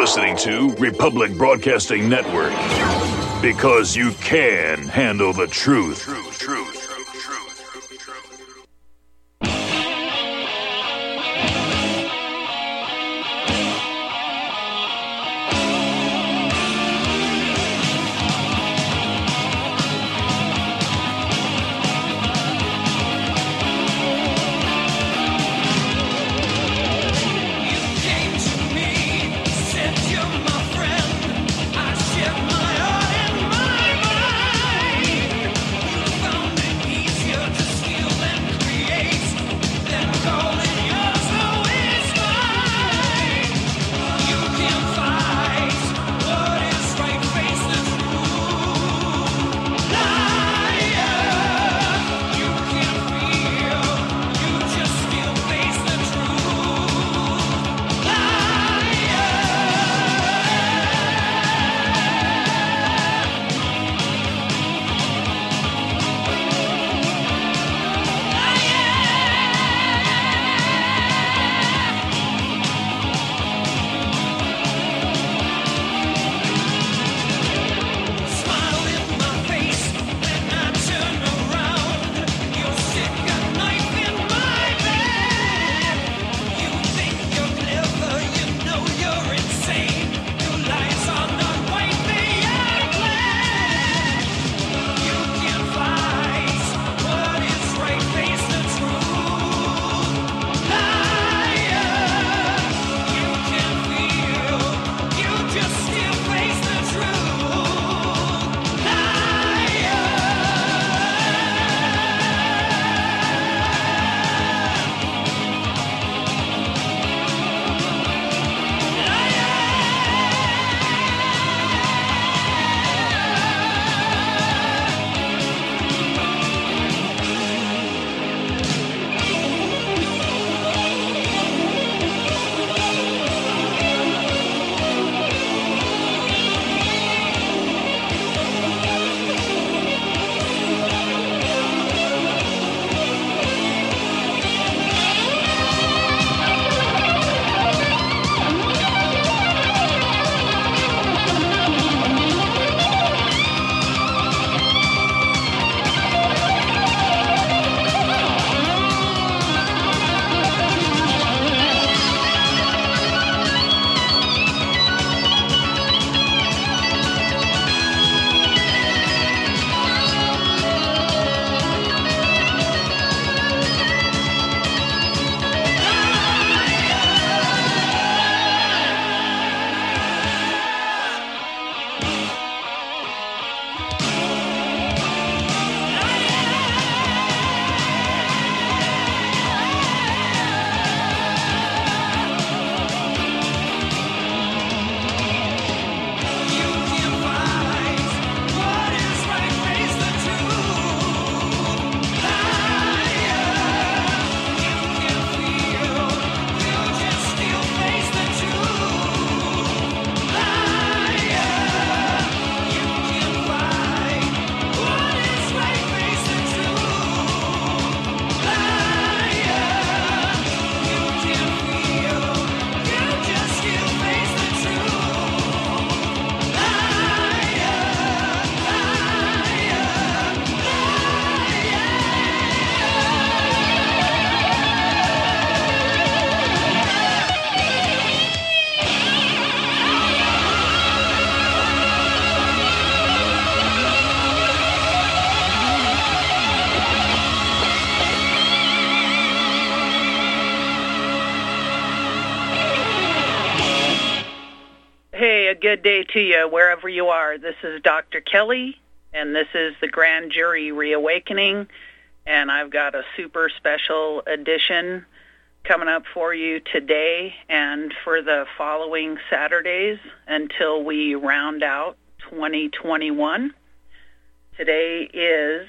listening to Republic Broadcasting Network. Because you can handle the truth. Good day to you, wherever you are. This is Dr. Kelly, and this is the Grand Jury Reawakening, and I've got a super special edition coming up for you today and for the following Saturdays until we round out 2021. Today is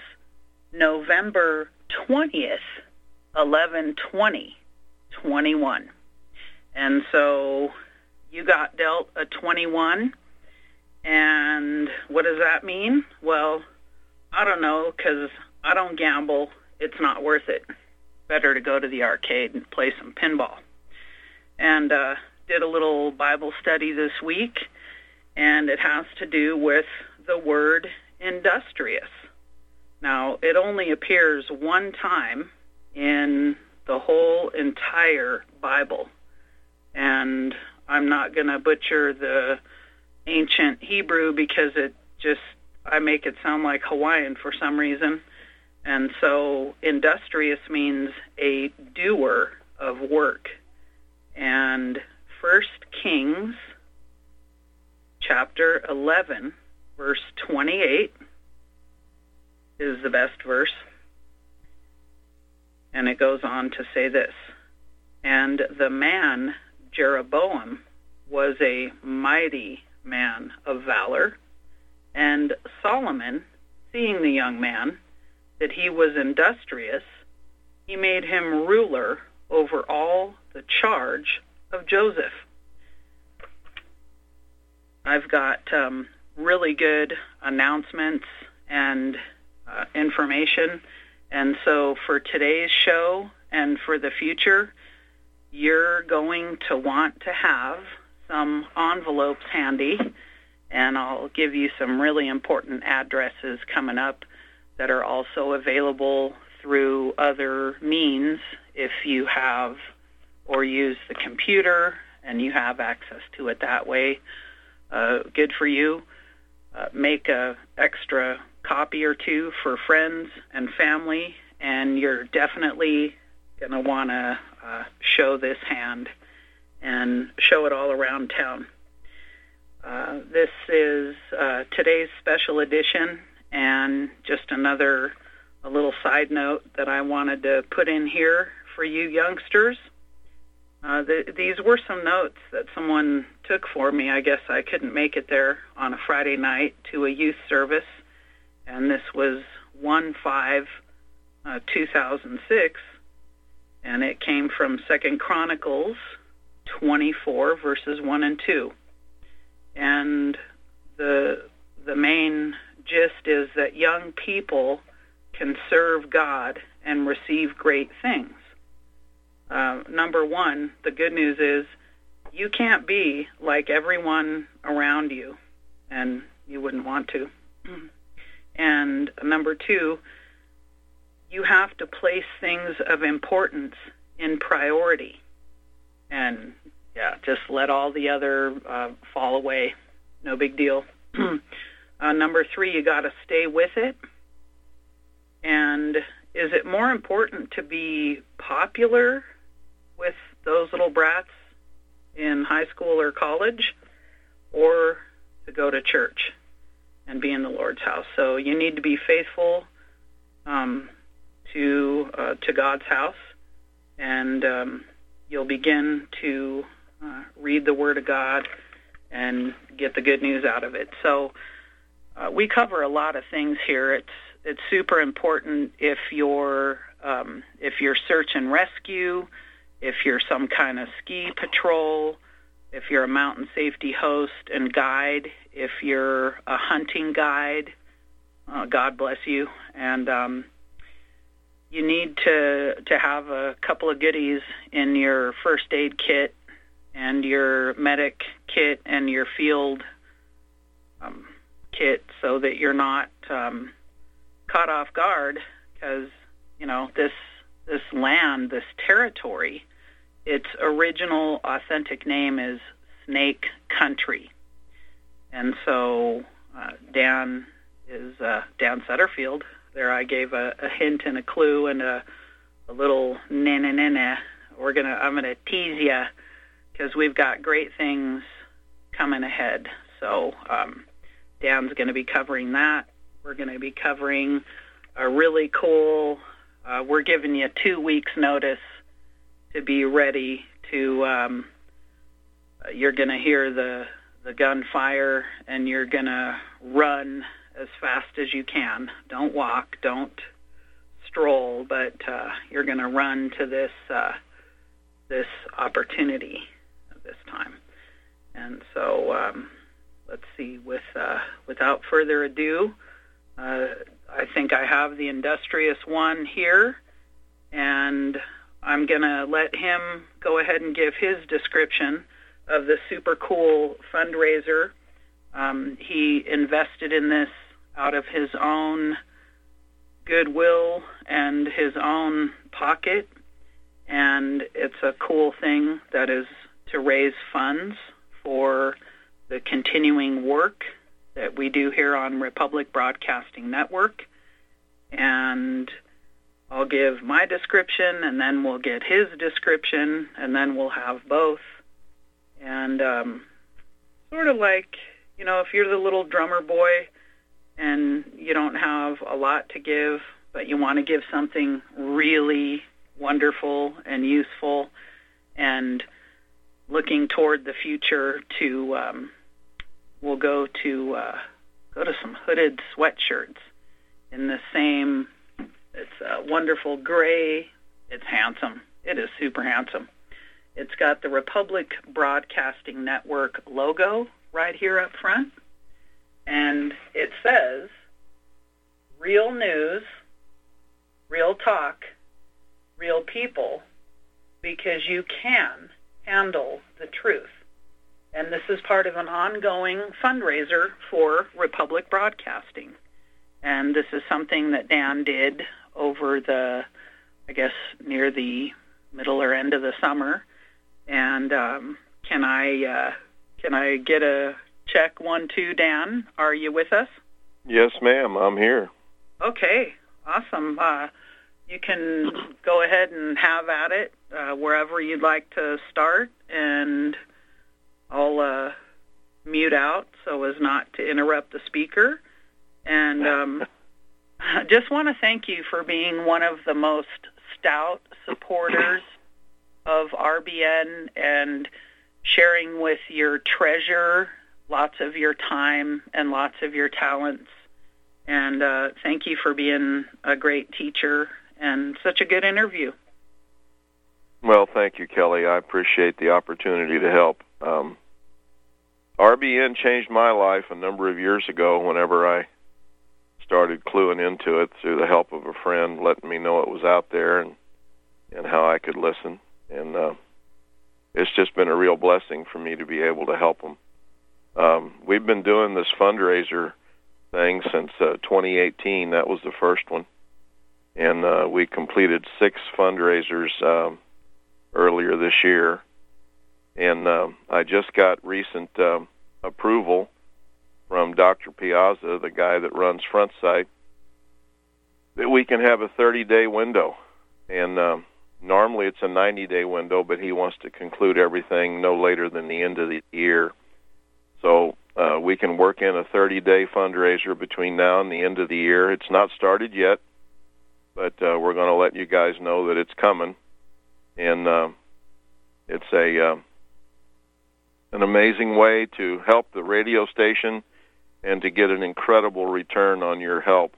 November 20th, 11/20/21. And so you got dealt a 21, and what does that mean? Well, I don't know, because I don't gamble. It's not worth it. Better to go to the arcade and play some pinball. And did a little Bible study this week, and it has to do with the word industrious. Now, it only appears one time in the whole entire Bible, and I'm not going to butcher the ancient Hebrew because I make it sound like Hawaiian for some reason. And so industrious means a doer of work. And 1 Kings chapter 11, verse 28 is the best verse. And it goes on to say this: "And the man Jeroboam was a mighty man of valor, and Solomon, seeing the young man, that he was industrious, he made him ruler over all the charge of Joseph." I've got really good announcements and information, and so for today's show and for the future, you're going to want to have some envelopes handy, and I'll give you some really important addresses coming up that are also available through other means if you have or use the computer and you have access to it that way. Good for you. Make a extra copy or two for friends and family, and you're definitely going to want to show this hand and show it all around town. This is today's special edition, and just a little side note that I wanted to put in here for you youngsters. These were some notes that someone took for me. I guess I couldn't make it there on a Friday night to a youth service, and this was 1/5/2006, and it came from 2 Chronicles 24, verses 1 and 2. And the main gist is that young people can serve God and receive great things. Number one, the good news is you can't be like everyone around you, and you wouldn't want to. And number two, you have to place things of importance in priority. And just let all the other fall away. No big deal. Number three, you got to stay with it. And is it more important to be popular with those little brats in high school or college, or to go to church and be in the Lord's house? So you need to be faithful to God's house, and you'll begin to read the Word of God and get the good news out of it. So we cover a lot of things here. It's super important if you're search and rescue, if you're some kind of ski patrol, if you're a mountain safety host and guide, if you're a hunting guide. God bless you. And you need to have a couple of goodies in your first aid kit and your medic kit and your field kit, so that you're not caught off guard, because this land, this territory, its original authentic name is Snake Country. And so Dan Sutterfield, there I gave a hint and a clue and a little na-na-na-na. I'm going to tease you, because we've got great things coming ahead. So Dan's going to be covering that. We're going to be covering a really cool, we're giving you 2 weeks notice to be ready to, you're going to hear the gunfire, and you're going to run as fast as you can. Don't walk, don't stroll, but you're going to run to this opportunity at this time. And so let's see, without further ado, I think I have the industrious one here, and I'm going to let him go ahead and give his description of the super cool fundraiser. He invested in this out of his own goodwill and his own pocket, and it's a cool thing that is to raise funds for the continuing work that we do here on Republic Broadcasting Network. And I'll give my description, and then we'll get his description, and then we'll have both. And sort of like, if you're the little drummer boy and you don't have a lot to give, but you want to give something really wonderful and useful and looking toward the future we'll go to some hooded sweatshirts in the same, it's a wonderful gray. It's handsome. It is super handsome. It's got the Republic Broadcasting Network logo right here up front, and it says, real news, real talk, real people, because you can handle the truth. And this is part of an ongoing fundraiser for Republic Broadcasting. And this is something that Dan did over near the middle or end of the summer. And can I get a check 1, 2, Dan? Are you with us? Yes, ma'am. I'm here. Okay, awesome. You can go ahead and have at it wherever you'd like to start, and I'll mute out so as not to interrupt the speaker. And I just want to thank you for being one of the most stout supporters of RBN and sharing with your treasure lots of your time and lots of your talents. And thank you for being a great teacher and such a good interview. Well, thank you, Kelly. I appreciate the opportunity to help. RBN changed my life a number of years ago whenever I started cluing into it through the help of a friend letting me know it was out there and how I could listen. And it's just been a real blessing for me to be able to help them. We've been doing this fundraiser thing since 2018. That was the first one. And we completed 6 fundraisers earlier this year. And I just got recent approval from Dr. Piazza, the guy that runs Front Sight, that we can have a 30-day window. And normally it's a 90-day window, but he wants to conclude everything no later than the end of the year. So we can work in a 30-day fundraiser between now and the end of the year. It's not started yet, but we're going to let you guys know that it's coming. And it's an amazing way to help the radio station and to get an incredible return on your help.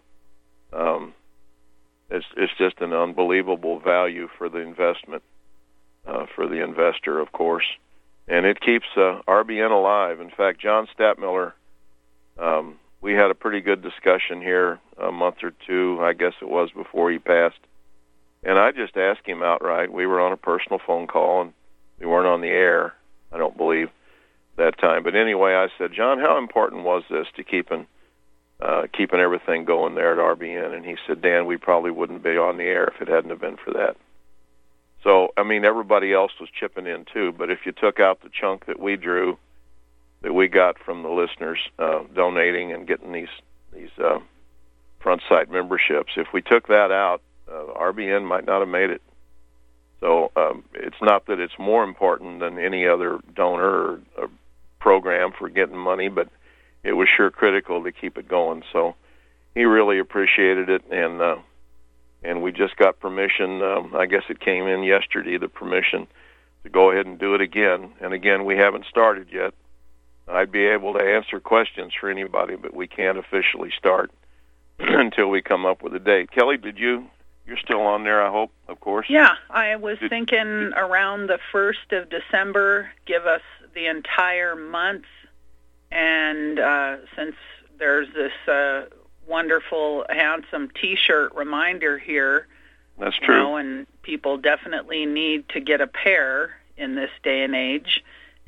It's just an unbelievable value for the investment, for the investor, of course. And it keeps RBN alive. In fact, John Stadtmiller, we had a pretty good discussion here a month or two, I guess it was, before he passed. And I just asked him outright. We were on a personal phone call, and we weren't on the air, I don't believe, that time. But anyway, I said, John, how important was this to keeping everything going there at RBN? And he said, Dan, we probably wouldn't be on the air if it hadn't have been for that. So, I mean, everybody else was chipping in too, but if you took out the chunk that we drew, that we got from the listeners donating and getting these Front Sight memberships, if we took that out, RBN might not have made it. So it's not that it's more important than any other donor or program for getting money, but it was sure critical to keep it going. So he really appreciated it, and we just got permission. I guess it came in yesterday, the permission to go ahead and do it again. And again, we haven't started yet. I'd be able to answer questions for anybody, but we can't officially start until we come up with a date. Kelly, you're still on there, I hope, of course? Yeah, I was thinking around the 1st of December, give us the entire month. And since there's this wonderful, handsome T-shirt reminder here. That's true. And people definitely need to get a pair in this day and age.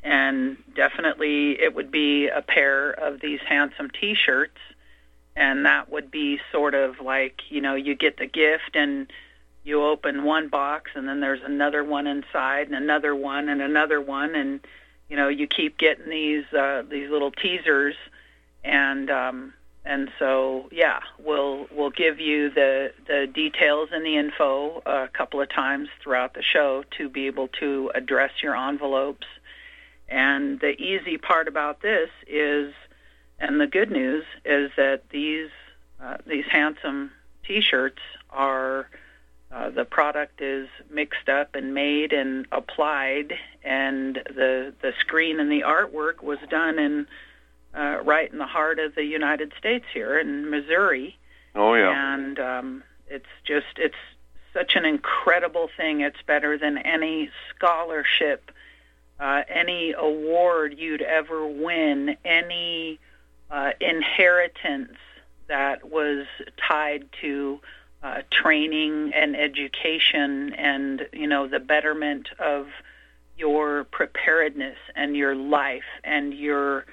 And definitely it would be a pair of these handsome T-shirts, and that would be sort of like, you get the gift and you open one box and then there's another one inside and another one and another one, and you keep getting these little teasers, and so we'll give you the details and the info a couple of times throughout the show to be able to address your envelopes. And the easy part about this is, and the good news is that these handsome T-shirts are the product is mixed up and made and applied, and the screen and the artwork was done in right in the heart of the United States here in Missouri. Oh yeah. And it's such an incredible thing. It's better than any scholarship, any award you'd ever win, any inheritance that was tied to training and education and, the betterment of your preparedness and your life and your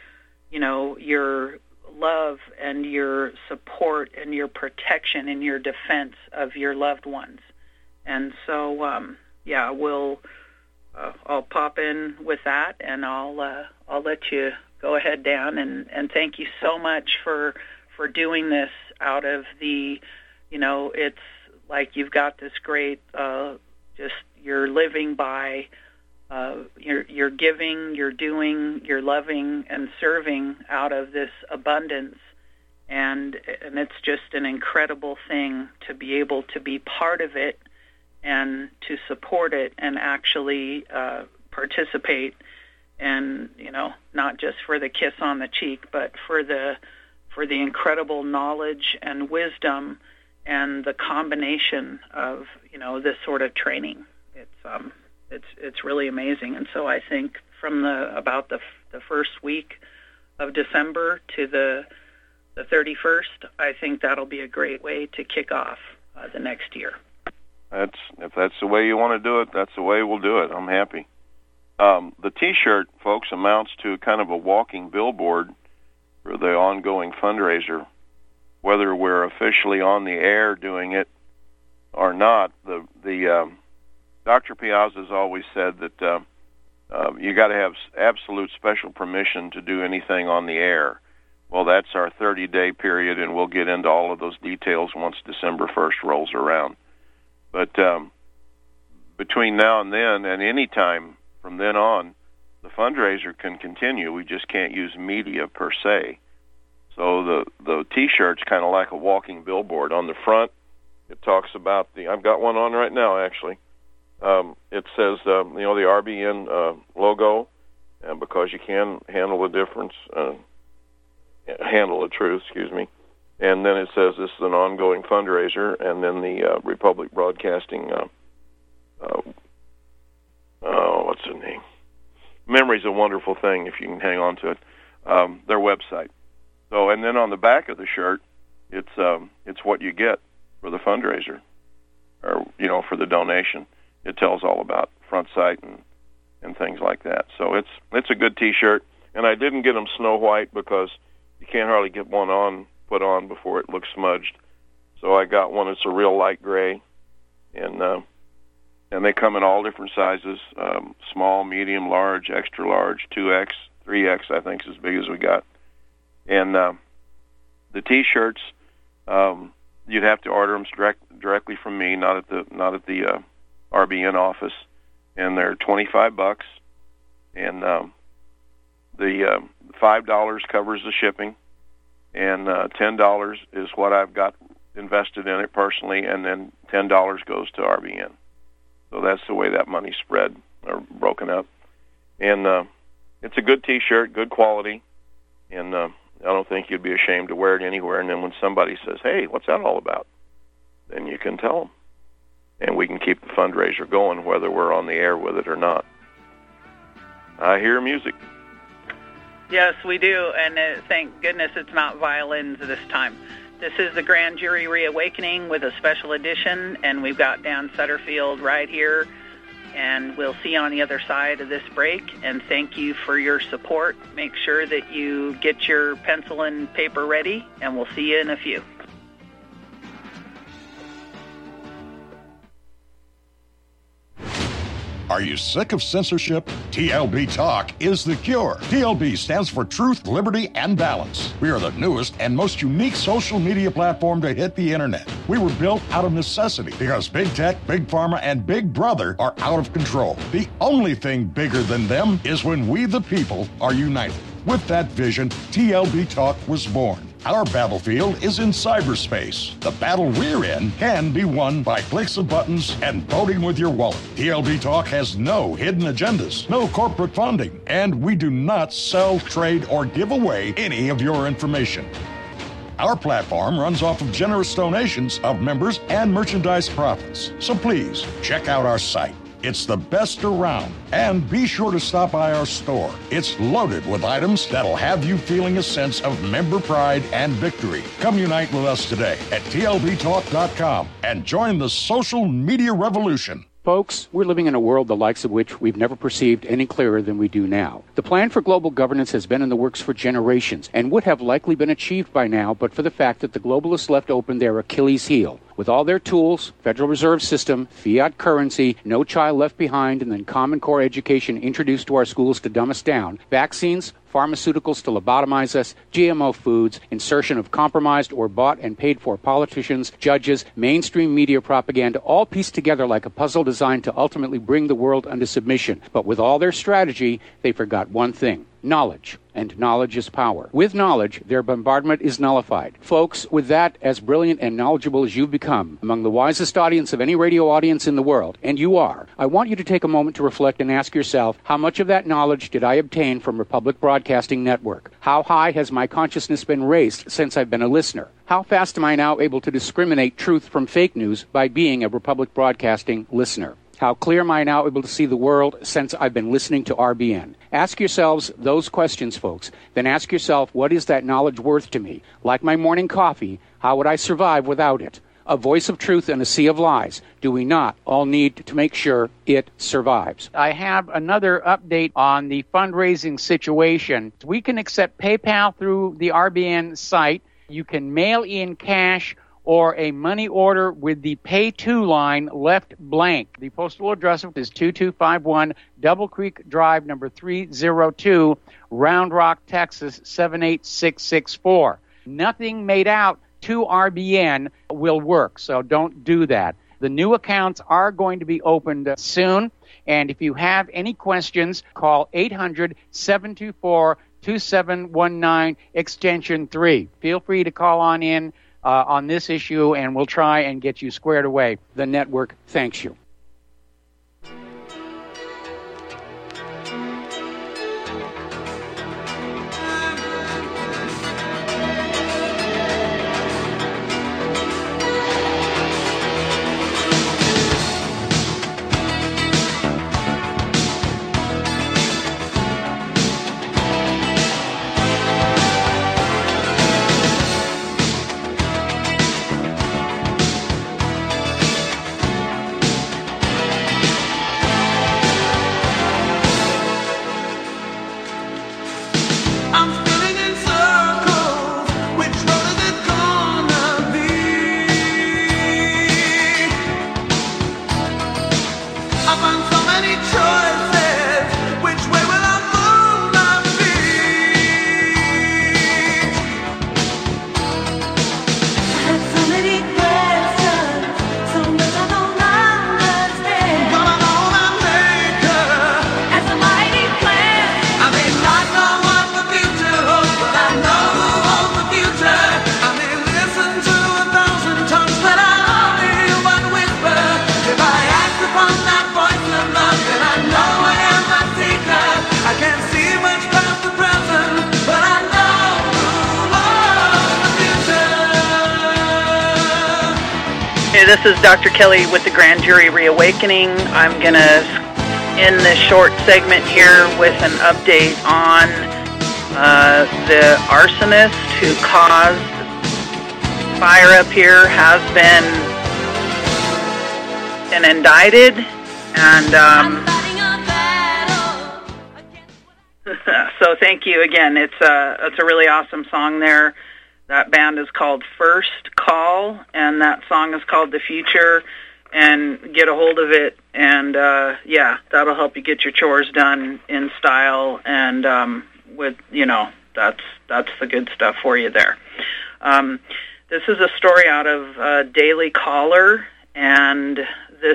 love and your support and your protection and your defense of your loved ones. And so, I'll pop in with that, and I'll let you go ahead, Dan, and thank you so much for doing this out of the, it's like you've got this great, just you're living by, you're giving, you're doing, you're loving and serving out of this abundance, and it's just an incredible thing to be able to be part of it and to support it and actually participate, and not just for the kiss on the cheek, but for the incredible knowledge and wisdom and the combination of this sort of training. It's really amazing. And so I think from about the first week of December to the 31st, I think that'll be a great way to kick off the next year. If that's the way you want to do it, that's the way we'll do it. I'm happy. The T-shirt, folks, amounts to kind of a walking billboard for the ongoing fundraiser. Whether we're officially on the air doing it or not, the Dr. Piazza has always said that you got to have absolute special permission to do anything on the air. Well, that's our 30-day period, and we'll get into all of those details once December 1st rolls around. But between now and then, and any time from then on, the fundraiser can continue. We just can't use media per se. So the T-shirt's kind of like a walking billboard. On the front, it talks about I've got one on right now, actually. It says, the RBN logo, and because you can handle the truth, excuse me. And then it says this is an ongoing fundraiser, and then the Republic Broadcasting, what's the name? Memory's a wonderful thing if you can hang on to it. Their website. So, and then on the back of the shirt, it's what you get for the fundraiser, or for the donation. It tells all about front sight and things like that. So it's a good T-shirt, and I didn't get them snow white because you can't hardly get one put on before it looks smudged. So I got one that's a real light gray, and they come in all different sizes: small, medium, large, extra large, 2X, 3X. I think is as big as we got. And the T-shirts, you'd have to order them directly from me, not at the RBN office, and they're $25. And the $5 covers the shipping, and $10 is what I've got invested in it personally, and then $10 goes to RBN. So that's the way that money's spread or broken up. And it's a good T-shirt, good quality, and I don't think you'd be ashamed to wear it anywhere. And then when somebody says, "Hey, what's that all about?" then you can tell them, and we can keep the fundraiser going whether we're on the air with it or not. I hear music. Yes, we do, and thank goodness it's not violins this time. This is the Grand Jury Reawakening with a special edition, and we've got Dan Sutterfield right here and we'll see you on the other side of this break. And thank you for your support. Make sure that you get your pencil and paper ready, and we'll see you in a few. Are you sick of censorship? TLB Talk is the cure. TLB stands for Truth, Liberty, and Balance. We are the newest and most unique social media platform to hit the internet. We were built out of necessity because Big Tech, Big Pharma, and Big Brother are out of control. The only thing bigger than them is when we, the people, are united. With that vision, TLB Talk was born. Our battlefield is in cyberspace. The battle we're in can be won by clicks of buttons and voting with your wallet. TLB Talk has no hidden agendas, no corporate funding, and we do not sell, trade, or give away any of your information. Our platform runs off of generous donations of members and merchandise profits. So please, check out our site. It's the best around. And be sure to stop by our store. It's loaded with items that'll have you feeling a sense of member pride and victory. Come unite with us today at tlbtalk.com and join the social media revolution. Folks, we're living in a world the likes of which we've never perceived any clearer than we do now. The plan for global governance has been in the works for generations and would have likely been achieved by now but for the fact that the globalists left open their Achilles heel. With all their tools, Federal Reserve System, fiat currency, no child left behind, and then Common Core education introduced to our schools to dumb us down, vaccines, pharmaceuticals to lobotomize us, GMO foods, insertion of compromised or bought and paid for politicians, judges, mainstream media propaganda, all pieced together like a puzzle designed to ultimately bring the world under submission. But with all their strategy, they forgot one thing: knowledge. And knowledge is power. With knowledge, their bombardment is nullified. Folks, with that, as brilliant and knowledgeable as you've become, among the wisest audience of any radio audience in the world, and you are, I want you to take a moment to reflect and ask yourself, how much of that knowledge did I obtain from Republic Broadcasting Network? How high has my consciousness been raised since I've been a listener? How fast am I now able to discriminate truth from fake news by being a Republic Broadcasting listener? How clear am I now able to see the world since I've been listening to RBN? Ask yourselves those questions, folks. Then ask yourself, what is that knowledge worth to me? Like my morning coffee, how would I survive without it? A voice of truth in a sea of lies. Do we not all need to make sure it survives? I have another update on the fundraising situation. We can accept PayPal through the RBN site. You can mail in cash or a money order with the Pay To line left blank. The postal address is 2251 Double Creek Drive, number 302, Round Rock, Texas, 78664. Nothing made out to RBN will work, so don't do that. The new accounts are going to be opened soon, and if you have any questions, call 800-724-2719, extension 3. Feel free to call on in on this issue, and we'll try and get you squared away. The network thanks you. This is Dr. Kelly with the Grand Jury Reawakening. I'm going to end this short segment here with an update on the arsonist who caused fire up here has been indicted, And so thank you again. It's a really awesome song there. That band is called First Call, and that song is called The Future. And get a hold of it, and that'll help you get your chores done in style. And with that's the good stuff for you there. This is a story out of Daily Caller, and this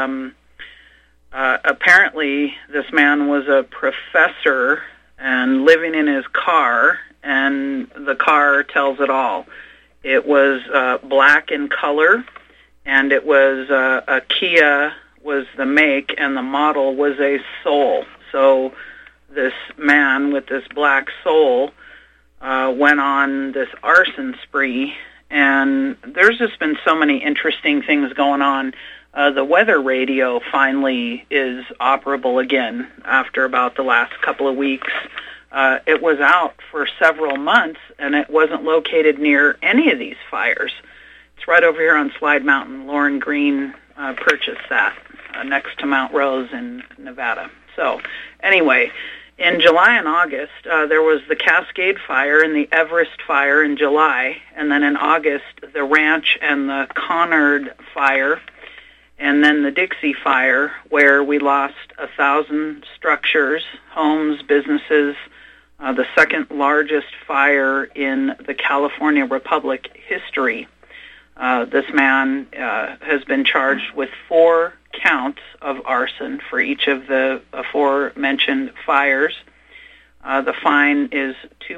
apparently this man was a professor and living in his car, and the car tells it all. It was black in color, and it was a Kia was the make, and the model was a Soul. So this man with this black Soul went on this arson spree, and there's just been so many interesting things going on. The weather radio finally is operable again after about the last couple of weeks. It was out for several months, and it wasn't located near any of these fires. It's right over here on Slide Mountain. Lauren Green purchased that next to Mount Rose in Nevada. So anyway, in July and August, there was the Cascade Fire and the Everest Fire in July, and then in August, the Ranch and the Conard Fire, and then the Dixie Fire, where we lost 1,000 structures, homes, businesses, the second largest fire in the California Republic history. This man has been charged with 4 counts of arson for each of the aforementioned fires. The fine is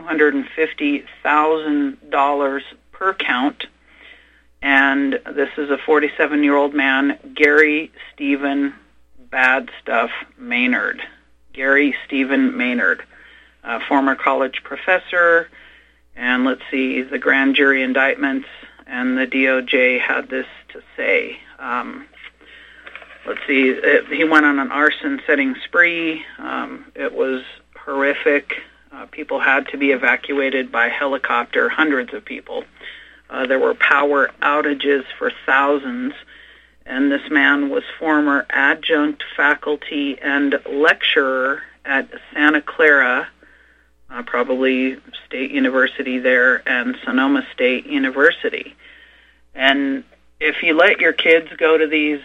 $250,000 per count. And this is a 47-year-old man, Gary Stephen Bad Stuff Maynard. Gary Stephen Maynard, former college professor. And let's see, the grand jury indictments and the DOJ had this to say. Let's see, he went on an arson setting spree. It was horrific. People had to be evacuated by helicopter, hundreds of people. There were power outages for thousands, and this man was former adjunct faculty and lecturer at Santa Clara, probably State University there, and Sonoma State University. And if you let your kids go to these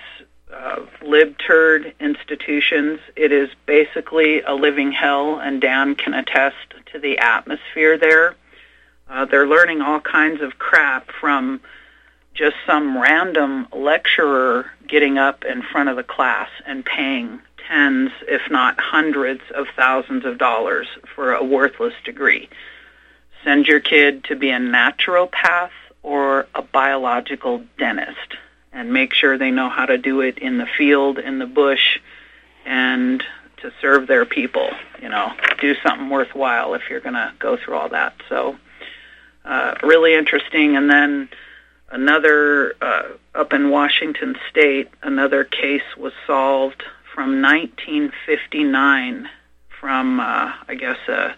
lib-turd institutions, it is basically a living hell, and Dan can attest to the atmosphere there. They're learning all kinds of crap from just some random lecturer getting up in front of the class and paying tens, if not hundreds of thousands of dollars for a worthless degree. Send your kid to be a naturopath or a biological dentist, and make sure they know how to do it in the field, in the bush, and to serve their people. Do something worthwhile if you're going to go through all that. So really interesting. And then another, up in Washington State, another case was solved from 1959 from, I guess, a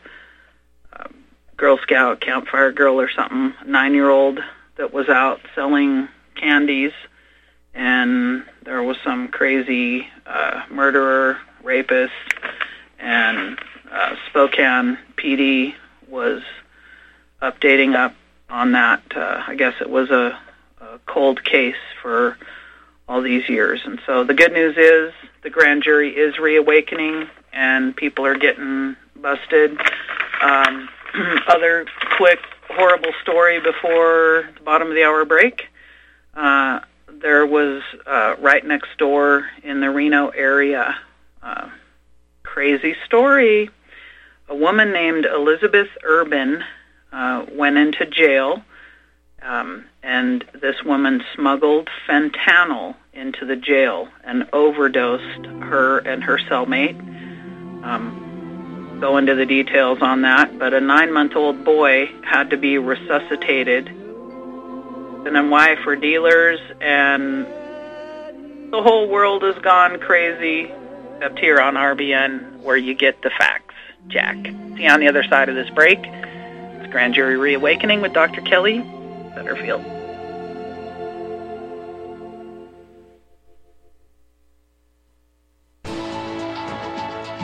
Girl Scout, Campfire Girl or something, 9-year-old that was out selling candies, and there was some crazy murderer, rapist, and Spokane PD was updating up on that. I guess it was a cold case for all these years. And so the good news is the grand jury is reawakening, and people are getting busted. Other quick, horrible story before the bottom of the hour break. There was right next door in the Reno area, crazy story. A woman named Elizabeth Urban went into jail, and this woman smuggled fentanyl into the jail and overdosed her and her cellmate. Go into the details on that, but a 9-month-old boy had to be resuscitated. And then why? For dealers, and the whole world has gone crazy, except here on RBN, where you get the facts. Jack. See you on the other side of this break. It's Grand Jury Reawakening with Dr. Kelly Butterfield.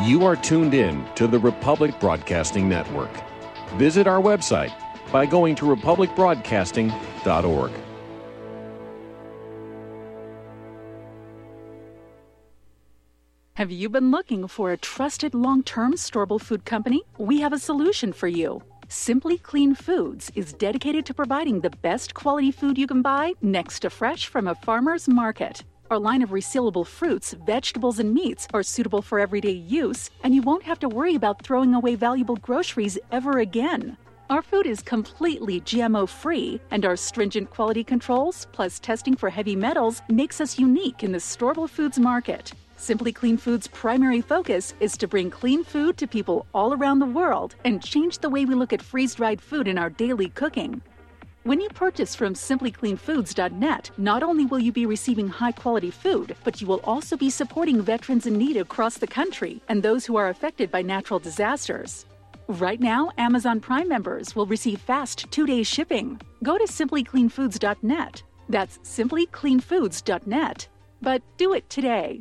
You are tuned in to the Republic Broadcasting Network. Visit our website by going to republicbroadcasting.org. Have you been looking for a trusted long-term storable food company? We have a solution for you. Simply Clean Foods is dedicated to providing the best quality food you can buy next to fresh from a farmer's market. Our line of resealable fruits, vegetables, and meats are suitable for everyday use, and you won't have to worry about throwing away valuable groceries ever again. Our food is completely GMO-free, and our stringent quality controls, plus testing for heavy metals, makes us unique in the storable foods market. Simply Clean Foods' primary focus is to bring clean food to people all around the world and change the way we look at freeze-dried food in our daily cooking. When you purchase from simplycleanfoods.net, not only will you be receiving high-quality food, but you will also be supporting veterans in need across the country and those who are affected by natural disasters. Right now, Amazon Prime members will receive fast 2-day shipping. Go to simplycleanfoods.net. That's simplycleanfoods.net. But do it today.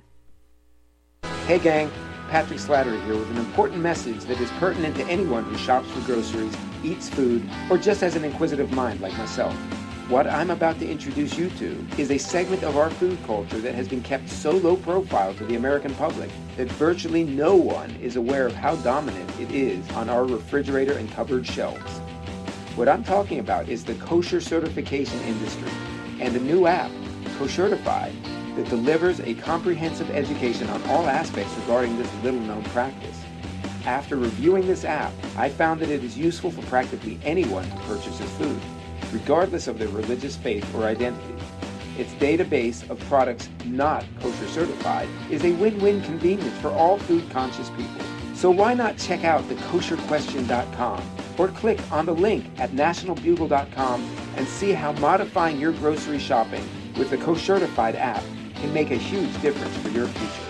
Hey gang, Patrick Slattery here with an important message that is pertinent to anyone who shops for groceries, eats food, or just has an inquisitive mind like myself. What I'm about to introduce you to is a segment of our food culture that has been kept so low profile to the American public that virtually no one is aware of how dominant it is on our refrigerator and cupboard shelves. What I'm talking about is the kosher certification industry and a new app, Koshertified, that delivers a comprehensive education on all aspects regarding this little-known practice. After reviewing this app, I found that it is useful for practically anyone who purchases food, regardless of their religious faith or identity. Its database of products not kosher certified is a win-win convenience for all food-conscious people. So why not check out thekosherquestion.com or click on the link at nationalbugle.com and see how modifying your grocery shopping with the Koshertified app can make a huge difference for your future.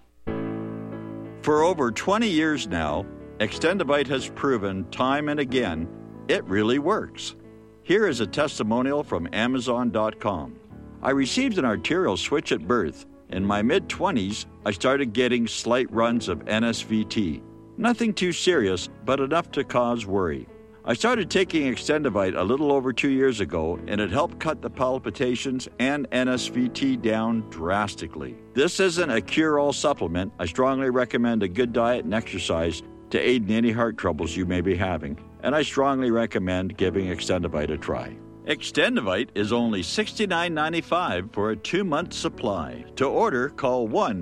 For over 20 years now, Extendivite has proven time and again it really works. Here is a testimonial from Amazon.com. I received an arterial switch at birth. In my mid-20s, I started getting slight runs of NSVT. Nothing too serious, but enough to cause worry. I started taking Extendivite a little over 2 years ago, and it helped cut the palpitations and NSVT down drastically. This isn't a cure-all supplement. I strongly recommend a good diet and exercise to aid in any heart troubles you may be having, and I strongly recommend giving Extendivite a try. Extendivite is only $69.95 for a 2-month supply. To order, call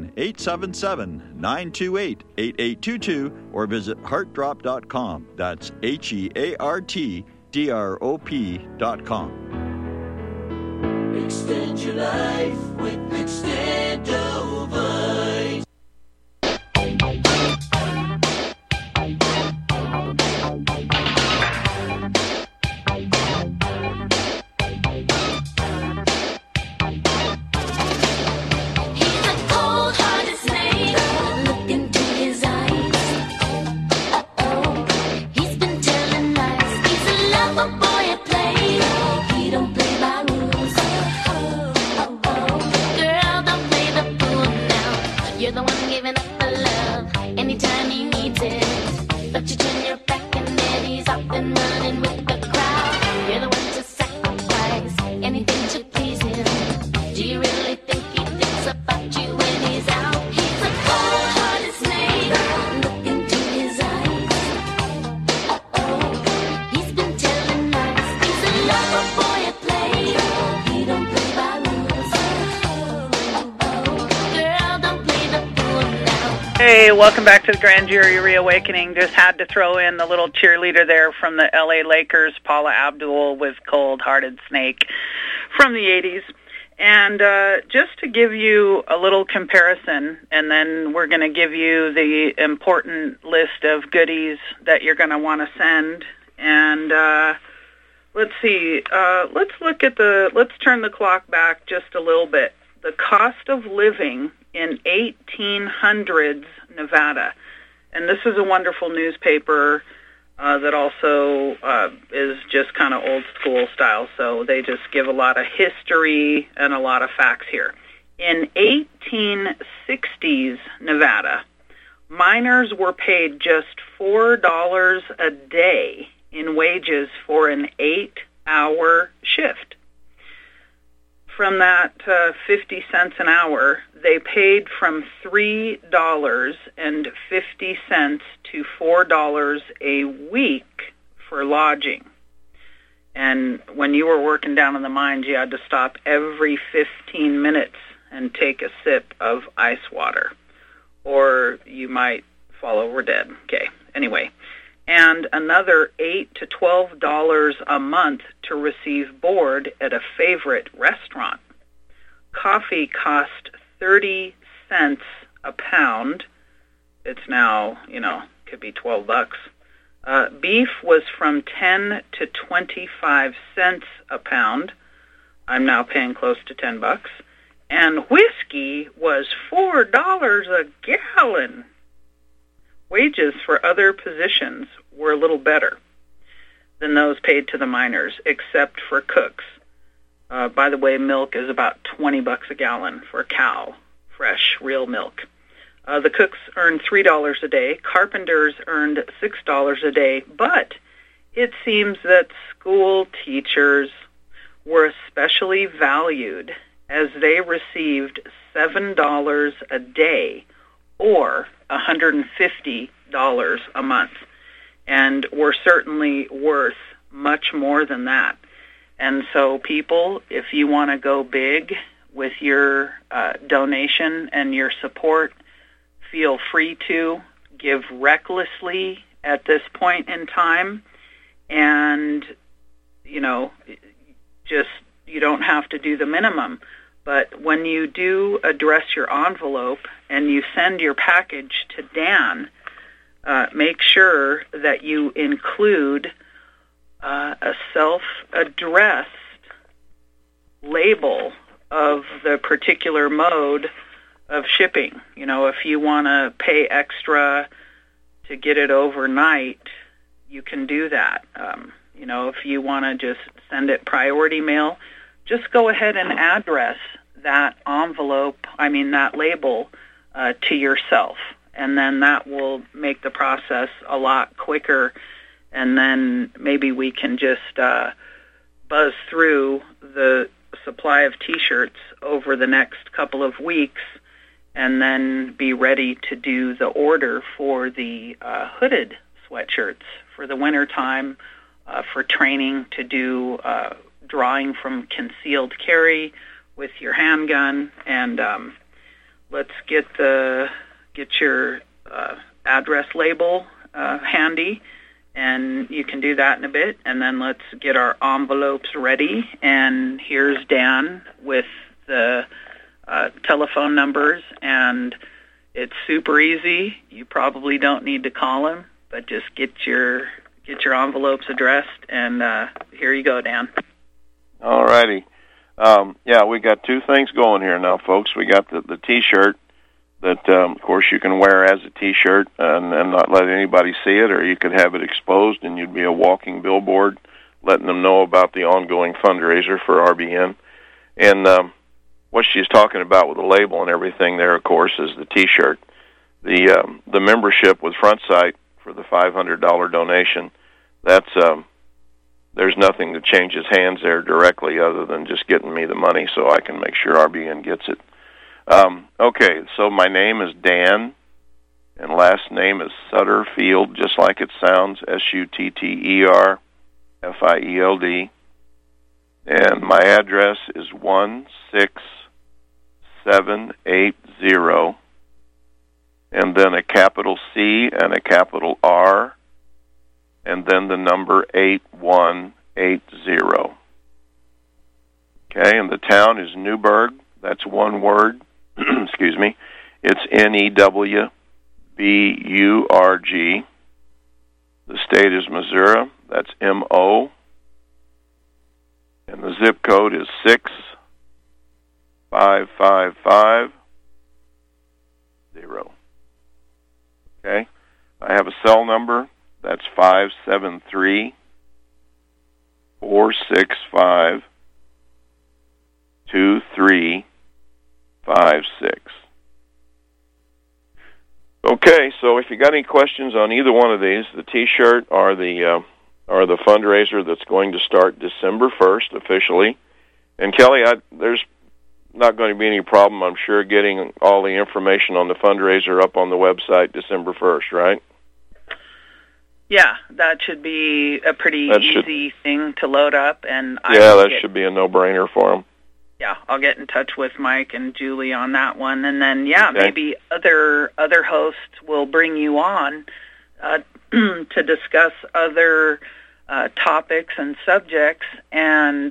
1-877-928-8822 or visit heartdrop.com. That's HEARTDROP.com. Extend your life with Extendivite. Hey, welcome back to the Grand Jury Reawakening. Just had to throw in the little cheerleader there from the LA Lakers, Paula Abdul, with Cold Hearted Snake from the 80s. And just to give you a little comparison, and then we're going to give you the important list of goodies that you're going to want to send. And let's see, let's turn the clock back just a little bit. The cost of living in 1800s Nevada. And this is a wonderful newspaper that also is just kind of old school style, so they just give a lot of history and a lot of facts here. In 1860s Nevada, miners were paid just $4 a day in wages for an 8-hour shift. From that 50 cents an hour, they paid from $3.50 to $4 a week for lodging. And when you were working down in the mines, you had to stop every 15 minutes and take a sip of ice water, or you might fall over dead. Okay, anyway. And another $8 to $12 a month to receive board at a favorite restaurant. Coffee cost 30 cents a pound. It's now, could be $12. Beef was from 10 to 25 cents a pound. I'm now paying close to $10. And whiskey was $4 a gallon. Wages for other positions were a little better than those paid to the miners, except for cooks. By the way, milk is about $20 a gallon for a cow, fresh, real milk. The cooks earned $3 a day. Carpenters earned $6 a day. But it seems that school teachers were especially valued, as they received $7 a day, or $150 a month, and were certainly worth much more than that. And so people, if you want to go big with your donation and your support, feel free to give recklessly at this point in time. And, you don't have to do the minimum. But when you do address your envelope and you send your package to Dan, make sure that you include a self-addressed label of the particular mode of shipping. If you want to pay extra to get it overnight, you can do that. If you want to just send it priority mail, just go ahead and address that that label to yourself. And then that will make the process a lot quicker. And then maybe we can just buzz through the supply of T-shirts over the next couple of weeks and then be ready to do the order for the hooded sweatshirts for the winter time, for training to do drawing from concealed carry with your handgun. And let's get your address label handy, and you can do that in a bit. And then let's get our envelopes ready. And here's Dan with the telephone numbers, and it's super easy. You probably don't need to call him, but just get your envelopes addressed, and here you go, Dan. All righty. We got two things going here now, folks. We got the T-shirt that, of course, you can wear as a T-shirt and not let anybody see it, or you could have it exposed and you'd be a walking billboard letting them know about the ongoing fundraiser for RBN. And what she's talking about with the label and everything there, of course, is the T-shirt. The membership with FrontSight for the $500 donation, that's there's nothing that changes hands there directly other than just getting me the money so I can make sure RBN gets it. Okay, so my name is Dan, and last name is Sutterfield, just like it sounds, Sutterfield. And my address is 16780, and then a capital C and a capital R, and then the number 8180. Okay, and the town is Newburgh. That's one word. Excuse me. It's Newburg. The state is Missouri. That's MO. And the zip code is 65550. Okay. I have a cell number. That's 573-465-2356. Okay, so if you got any questions on either one of these, the T-shirt or the fundraiser that's going to start December 1st officially, and Kelly, there's not going to be any problem, I'm sure, getting all the information on the fundraiser up on the website December 1st, right? Yeah, that should be a pretty easy thing to load up, and should be a no-brainer for them. Yeah, I'll get in touch with Mike and Julie on that one, and then maybe other hosts will bring you on to discuss other topics and subjects. And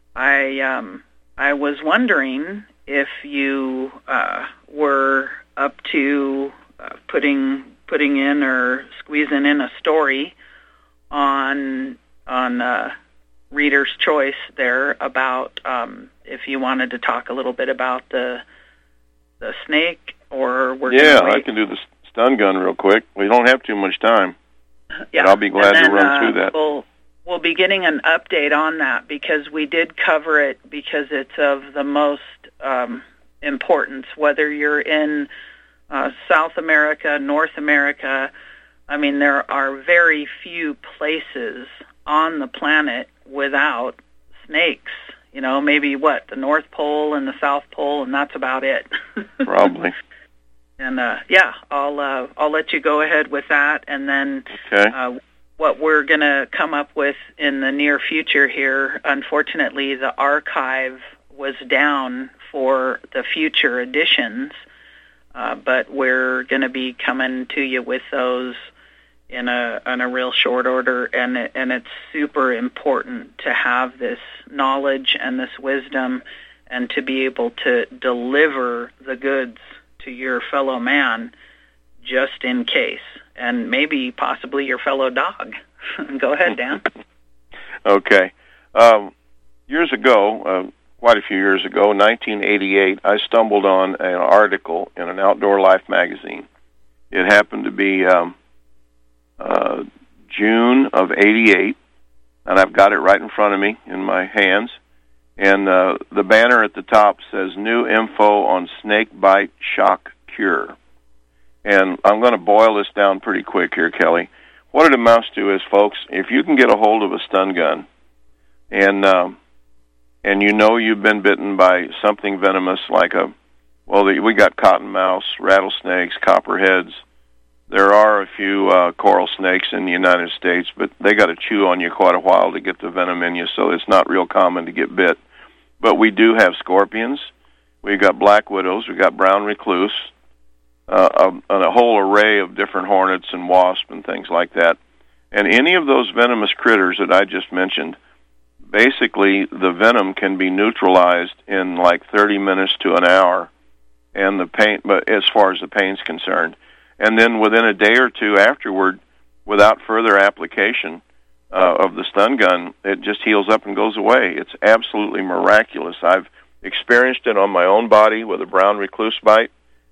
I was wondering if you were up to putting in or squeezing in a story on Reader's Choice there about if you wanted to talk a little bit about the snake, or I can do the stun gun real quick. We don't have too much time. Yeah, but I'll be glad to run through that. We'll be getting an update on that because we did cover it because it's of the most importance, whether you're in South America, North America. I mean, there are very few places on the planet without snakes. You know, maybe the North Pole and the South Pole, and that's about it. Probably. And I'll let you go ahead with that, and then what we're going to come up with in the near future here. Unfortunately, the archive was down for the future editions, but we're going to be coming to you with those in a real short order, and it's super important to have this knowledge and this wisdom, and to be able to deliver the goods to your fellow man, just in case, and maybe possibly your fellow dog. Go ahead, Dan. Okay. Years ago, quite a few years ago, 1988, I stumbled on an article in an Outdoor Life magazine. It happened to be June of 88, and I've got it right in front of me in my hands. And the banner at the top says, "New info on snake bite shock cure." And I'm going to boil this down pretty quick here, Kelly. What it amounts to is, folks, if you can get a hold of a stun gun, and you know you've been bitten by something venomous like we got cottonmouths, rattlesnakes, copperheads. There are a few coral snakes in the United States, but they got to chew on you quite a while to get the venom in you, so it's not real common to get bit. But we do have scorpions. We've got black widows. We've got brown recluse, and a whole array of different hornets and wasps and things like that. And any of those venomous critters that I just mentioned, basically the venom can be neutralized in like 30 minutes to an hour, and the pain, but as far as the pain's concerned. And then within a day or two afterward, without further application of the stun gun, it just heals up and goes away. It's absolutely miraculous. I've experienced it on my own body with a brown recluse bite.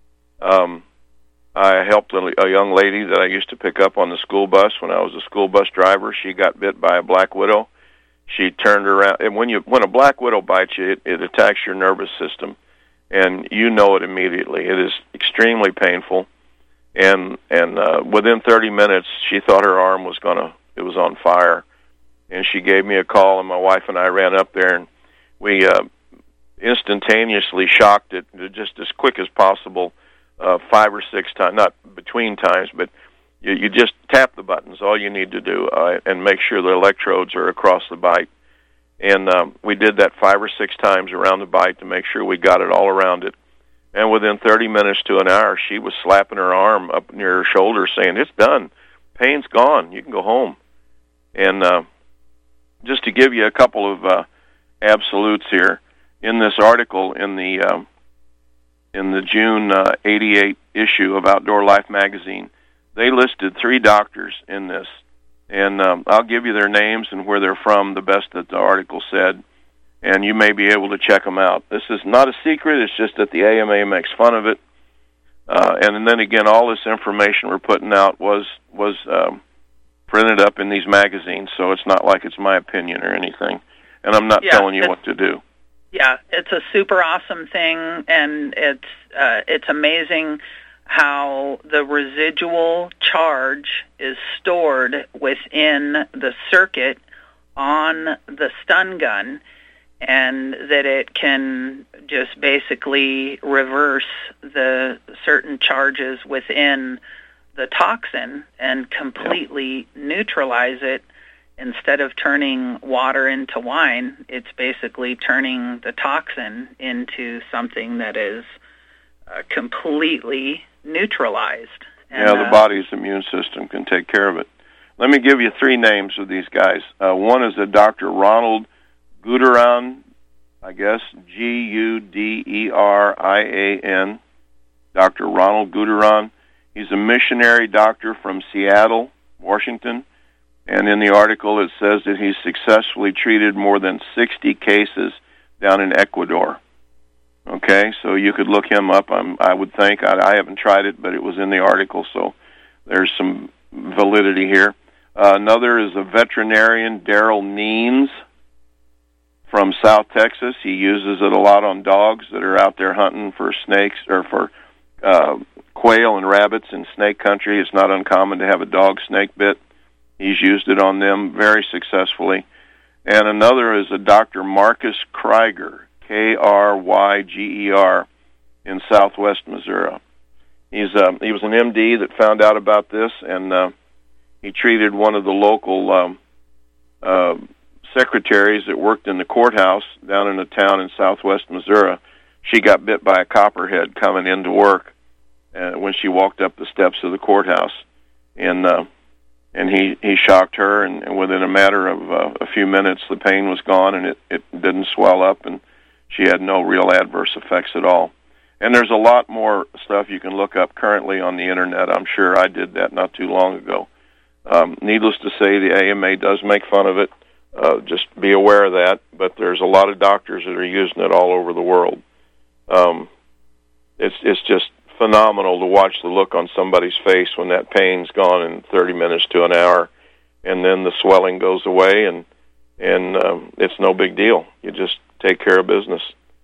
I helped a young lady that I used to pick up on the school bus when I was a school bus driver. She got bit by a black widow. She turned around, and when a black widow bites you, it attacks your nervous system, and you know it immediately. It is extremely painful. And within 30 minutes, she thought her arm was it was on fire. And she gave me a call, and my wife and I ran up there, and we instantaneously shocked it just as quick as possible, 5 or 6 times, not between times, but you just tap the buttons, all you need to do, and make sure the electrodes are across the bite. And we did that 5 or 6 times around the bite to make sure we got it all around it. And within 30 minutes to an hour, she was slapping her arm up near her shoulder saying, "It's done. Pain's gone. You can go home." And just to give you a couple of absolutes here, in this article in the June 88 issue of Outdoor Life magazine, they listed 3 doctors in this. And I'll give you their names and where they're from, the best that the article said, and you may be able to check them out. This is not a secret. It's just that the AMA makes fun of it. And then again, all this information we're putting out was printed up in these magazines, so it's not like it's my opinion or anything. And I'm not telling you what to do. Yeah, it's a super awesome thing, and it's amazing how the residual charge is stored within the circuit on the stun gun, and that it can just basically reverse the certain charges within the toxin and completely neutralize it. Instead of turning water into wine, it's basically turning the toxin into something that is completely neutralized. And, the body's immune system can take care of it. Let me give you 3 names of these guys. One is a Dr. Ronald Guderian, I guess, Guderian, Dr. Ronald Guderian. He's a missionary doctor from Seattle, Washington, and in the article it says that he's successfully treated more than 60 cases down in Ecuador. Okay, so you could look him up. I would think. I haven't tried it, but it was in the article, so there's some validity here. Another is a veterinarian, Daryl Neens, from South Texas. He uses it a lot on dogs that are out there hunting for snakes or for quail and rabbits in snake country. It's not uncommon to have a dog snake bit. He's used it on them very successfully. And another is a Dr. Marcus Kryger, Kryger, in southwest Missouri. He was an MD that found out about this, and he treated one of the local secretaries that worked in the courthouse down in a town in southwest Missouri. She got bit by a copperhead coming into work when she walked up the steps of the courthouse, and he shocked her, and within a matter of a few minutes, the pain was gone, and it didn't swell up, and she had no real adverse effects at all. And there's a lot more stuff you can look up currently on the Internet. I'm sure I did that not too long ago. Needless to say, the AMA does make fun of it. Just be aware of that. But there's a lot of doctors that are using it all over the world. It's just phenomenal to watch the look on somebody's face when that pain's gone in 30 minutes to an hour, and then the swelling goes away, and it's no big deal. You just take care of business.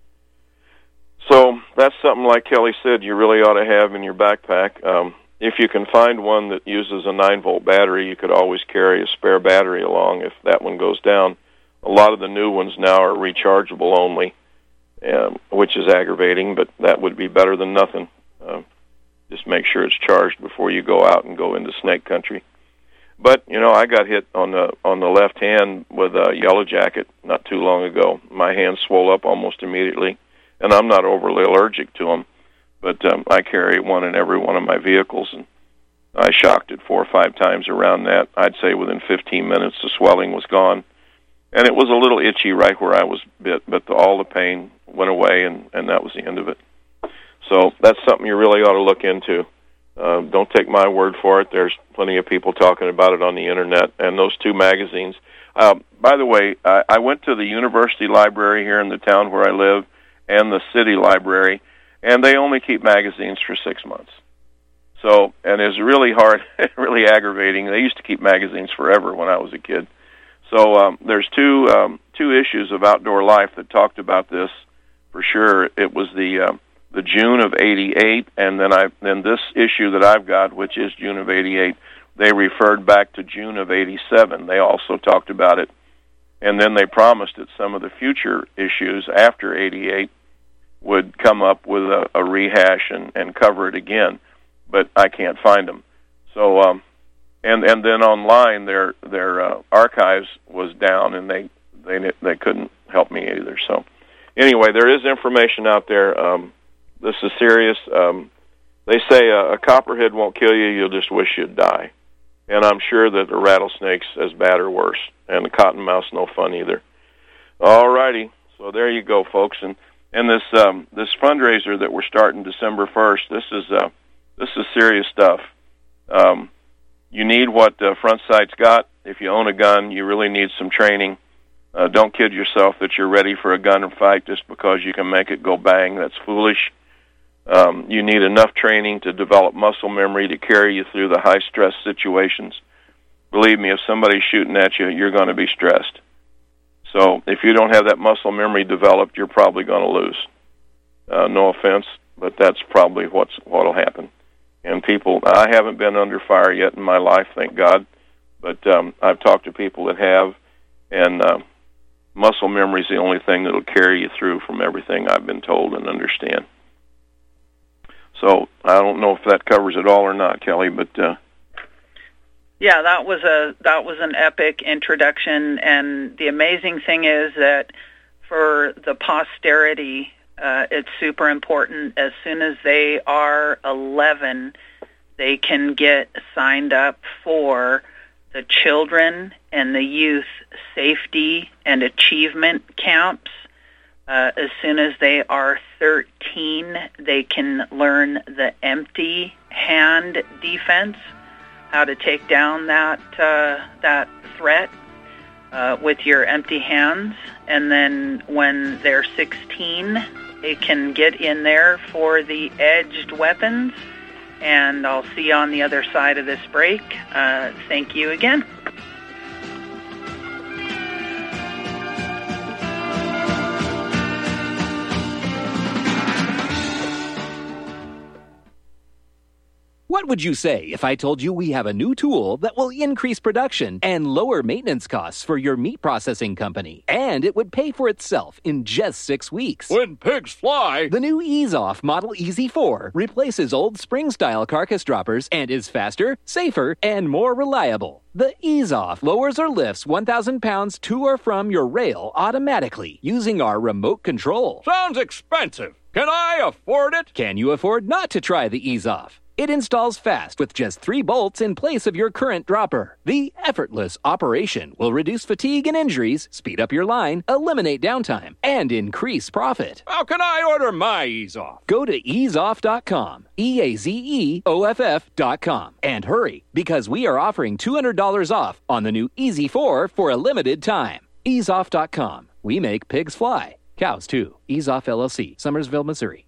So that's something, like Kelly said, you really ought to have in your backpack. If you can find one that uses a 9-volt battery, you could always carry a spare battery along if that one goes down. A lot of the new ones now are rechargeable only, which is aggravating, but that would be better than nothing. Just make sure it's charged before you go out and go into snake country. But, I got hit on the left hand with a yellow jacket not too long ago. My hand swelled up almost immediately, and I'm not overly allergic to them, but I carry one in every one of my vehicles, and I shocked it 4 or 5 times around that. I'd say within 15 minutes the swelling was gone, and it was a little itchy right where I was bit, but all the pain went away, and that was the end of it. So that's something you really ought to look into. Don't take my word for it. There's plenty of people talking about it on the Internet, and those 2 magazines. By the way, I went to the university library here in the town where I live and the city library, and they only keep magazines for 6 months. So, and it's really hard, really aggravating. They used to keep magazines forever when I was a kid. So there's two issues of Outdoor Life that talked about this for sure. It was the June of '88, and then this issue that I've got, which is June of '88, they referred back to June of '87. They also talked about it, and then they promised that some of the future issues after '88 would come up with a rehash and cover it again, but I can't find them. So, and then online their archives was down, and they couldn't help me either. So, anyway, there is information out there. This is serious. They say a copperhead won't kill you; you'll just wish you'd die. And I'm sure that the rattlesnake's as bad or worse, and the cottonmouth's no fun either. All righty, so there you go, folks. And this fundraiser that we're starting December 1st, this is serious stuff. You need what Front Sight's got. If you own a gun, you really need some training. Don't kid yourself that you're ready for a gun fight just because you can make it go bang. That's foolish. You need enough training to develop muscle memory to carry you through the high-stress situations. Believe me, if somebody's shooting at you, you're going to be stressed. So if you don't have that muscle memory developed, you're probably going to lose. No offense, but that's probably what'll happen. And people, I haven't been under fire yet in my life, thank God, but I've talked to people that have, and muscle memory is the only thing that will carry you through from everything I've been told and understand. So I don't know if that covers it all or not, Kelly, but yeah, that was an epic introduction, and the amazing thing is that for the posterity, it's super important. As soon as they are 11, they can get signed up for the children and the youth safety and achievement camps. As soon as they are 13, they can learn the empty hand defense, how to take down that threat with your empty hands. And then when they're 16, they can get in there for the edged weapons. And I'll see you on the other side of this break. Thank you again. What would you say if I told you we have a new tool that will increase production and lower maintenance costs for your meat processing company? And it would pay for itself in just 6 weeks. When pigs fly! The new EaseOff Model EZ4 replaces old spring-style carcass droppers and is faster, safer, and more reliable. The EaseOff lowers or lifts 1,000 pounds to or from your rail automatically using our remote control. Sounds expensive. Can I afford it? Can you afford not to try the EaseOff? It installs fast with just 3 bolts in place of your current dropper. The effortless operation will reduce fatigue and injuries, speed up your line, eliminate downtime, and increase profit. How can I order my EaseOff? Go to easeoff.com, EAZEOFF.com, and hurry, because we are offering $200 off on the new EZ4 for a limited time. Easeoff.com. We make pigs fly. Cows, too. EaseOff LLC, Summersville, Missouri,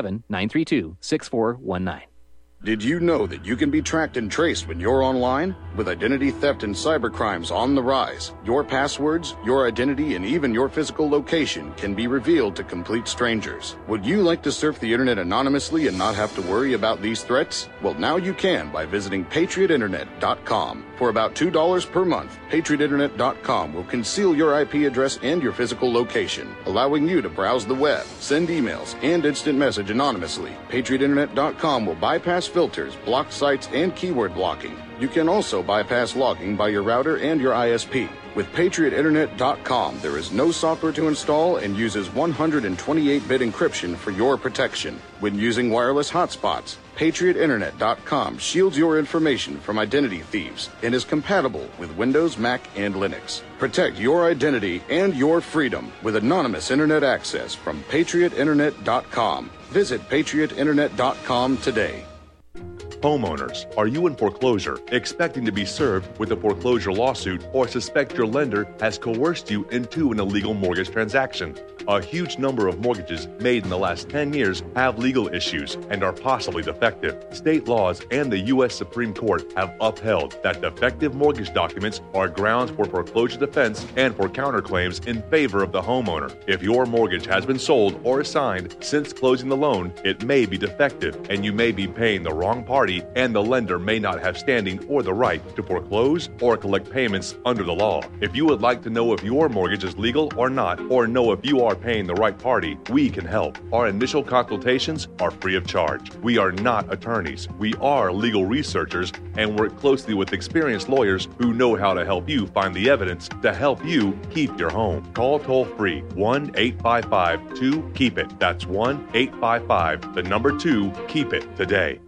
417-932-6419. Did you know that you can be tracked and traced when you're online? With identity theft and cybercrimes on the rise, your passwords, your identity, and even your physical location can be revealed to complete strangers. Would you like to surf the internet anonymously and not have to worry about these threats? Well, now you can by visiting PatriotInternet.com. For about $2 per month, PatriotInternet.com will conceal your IP address and your physical location, allowing you to browse the web, send emails, and instant message anonymously. PatriotInternet.com will bypass filters, block sites, and keyword blocking. You can also bypass logging by your router and your ISP. With PatriotInternet.com, there is no software to install and uses 128-bit encryption for your protection. When using wireless hotspots, PatriotInternet.com shields your information from identity thieves and is compatible with Windows, Mac, and Linux. Protect your identity and your freedom with anonymous internet access from PatriotInternet.com. Visit PatriotInternet.com today. Homeowners, are you in foreclosure, expecting to be served with a foreclosure lawsuit, or suspect your lender has coerced you into an illegal mortgage transaction? A huge number of mortgages made in the last 10 years have legal issues and are possibly defective. State laws and the U.S. Supreme Court have upheld that defective mortgage documents are grounds for foreclosure defense and for counterclaims in favor of the homeowner. If your mortgage has been sold or assigned since closing the loan, it may be defective and you may be paying the wrong party, and the lender may not have standing or the right to foreclose or collect payments under the law. If you would like to know if your mortgage is legal or not, or know if you are paying the right party, we can help. Our initial consultations are free of charge. We are not attorneys. We are legal researchers and work closely with experienced lawyers who know how to help you find the evidence to help you keep your home. Call toll-free 1-855-2-KEEP-IT. That's 1-855-2-KEEP-IT today.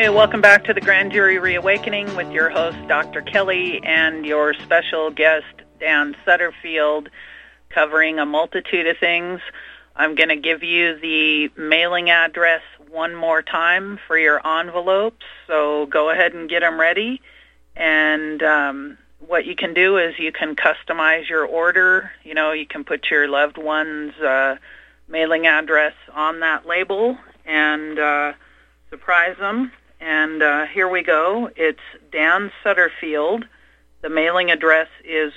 Hey, welcome back to the Grand Jury Reawakening with your host, Dr. Kelly, and your special guest, Dan Sutterfield, covering a multitude of things. I'm going to give you the mailing address one more time for your envelopes, so go ahead and get them ready. And what you can do is you can customize your order. You know, you can put your loved one's mailing address on that label and surprise them. And here we go. It's Dan Sutterfield. The mailing address is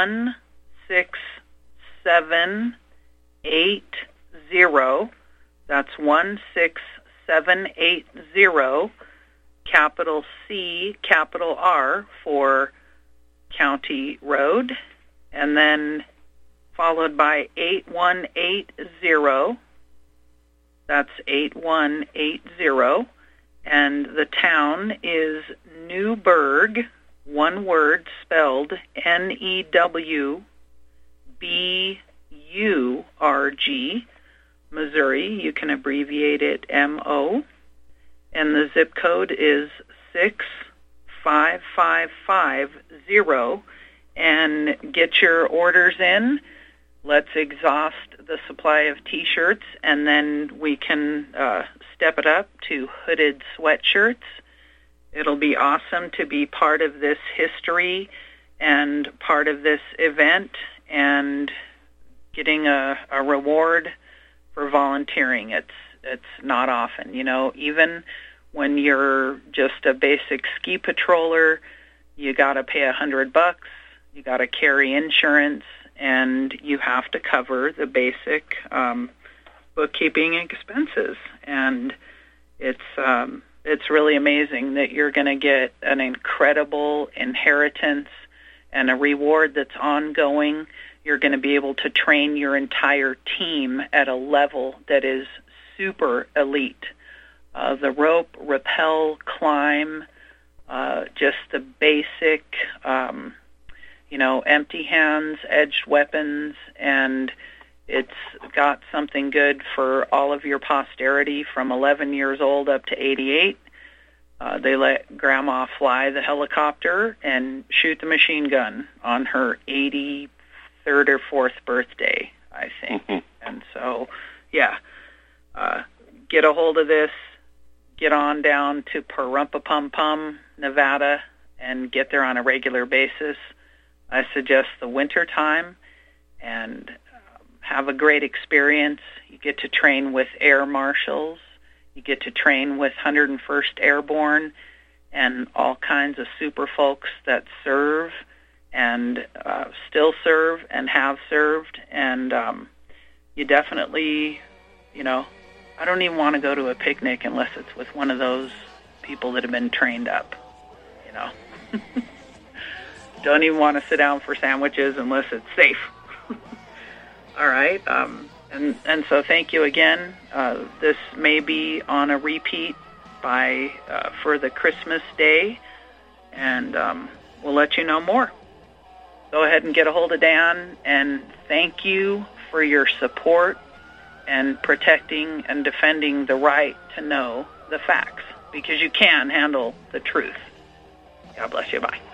16780. That's 16780, capital C, capital R for County Road, and then followed by 8180. That's 8180. And the town is Newburgh, one word spelled Newburgh, Missouri. You can abbreviate it MO. And the zip code is 65550. And get your orders in. Let's exhaust the supply of T-shirts, and then we can step it up to hooded sweatshirts. It'll be awesome to be part of this history and part of this event and getting a reward for volunteering. It's not often, you know. Even when you're just a basic ski patroller, you got to pay $100. You got to carry insurance, and you have to cover the basic bookkeeping expenses. And it's really amazing that you're going to get an incredible inheritance and a reward that's ongoing. You're going to be able to train your entire team at a level that is super elite. The rope, rappel, climb, just the basic, empty hands, edged weapons, and it's got something good for all of your posterity from 11 years old up to 88. They let Grandma fly the helicopter and shoot the machine gun on her 83rd or 4th birthday, I think. And so, get a hold of this. Get on down to Parumpapum, Nevada, and get there on a regular basis. I suggest the winter time, and have a great experience. You get to train with air marshals. You get to train with 101st Airborne and all kinds of super folks that serve and still serve and have served. And you definitely, I don't even want to go to a picnic unless it's with one of those people that have been trained up, Don't even want to sit down for sandwiches unless it's safe. All right. And so thank you again. This may be on a repeat for the Christmas day, and we'll let you know more. Go ahead and get a hold of Dan, and thank you for your support and protecting and defending the right to know the facts, because you can handle the truth. God bless you. Bye.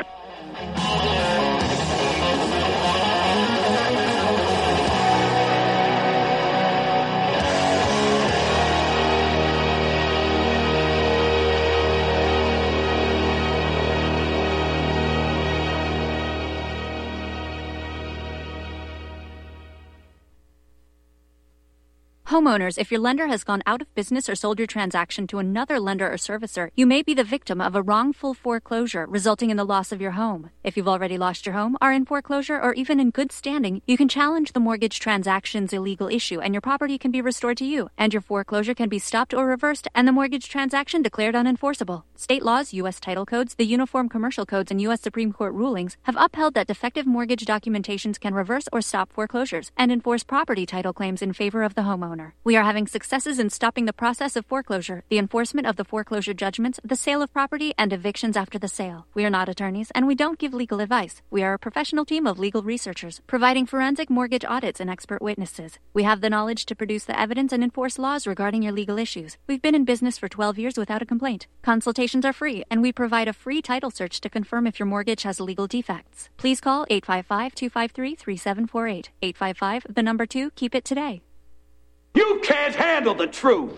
Homeowners, if your lender has gone out of business or sold your transaction to another lender or servicer, you may be the victim of a wrongful foreclosure, resulting in the loss of your home. If you've already lost your home, are in foreclosure, or even in good standing, you can challenge the mortgage transaction's illegal issue, and your property can be restored to you, and your foreclosure can be stopped or reversed, and the mortgage transaction declared unenforceable. State laws, U.S. title codes, the Uniform Commercial Codes, and U.S. Supreme Court rulings have upheld that defective mortgage documentations can reverse or stop foreclosures and enforce property title claims in favor of the homeowner. homeowner. We are having successes in stopping the process of foreclosure, the enforcement of the foreclosure judgments, the sale of property, and evictions after the sale. We are not attorneys, and we don't give legal advice. We are a professional team of legal researchers, providing forensic mortgage audits and expert witnesses. We have the knowledge to produce the evidence and enforce laws regarding your legal issues. We've been in business for 12 years without a complaint. Consultations are free, and we provide a free title search to confirm if your mortgage has legal defects. Please call 855-253-3748. 855, the number 2, keep it today. You can't handle the truth.